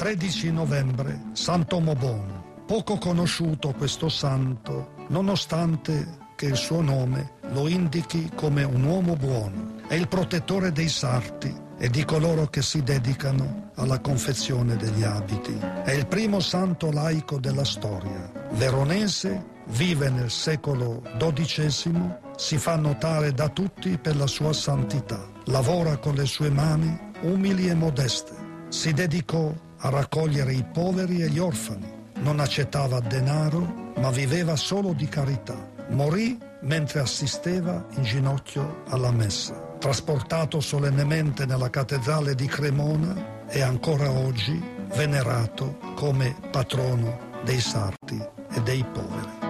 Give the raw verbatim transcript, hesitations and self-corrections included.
tredici novembre, Santo Mobon. Poco conosciuto questo santo, nonostante che il suo nome lo indichi come un uomo buono. È il protettore dei sarti e di coloro che si dedicano alla confezione degli abiti. È il primo santo laico della storia. Veronese, vive nel secolo dodicesimo, si fa notare da tutti per la sua santità. Lavora con le sue mani umili e modeste. Si dedicò a raccogliere i poveri e gli orfani. Non accettava denaro, ma viveva solo di carità. Morì mentre assisteva in ginocchio alla messa. Trasportato solennemente nella cattedrale di Cremona, è ancora oggi venerato come patrono dei sarti e dei poveri.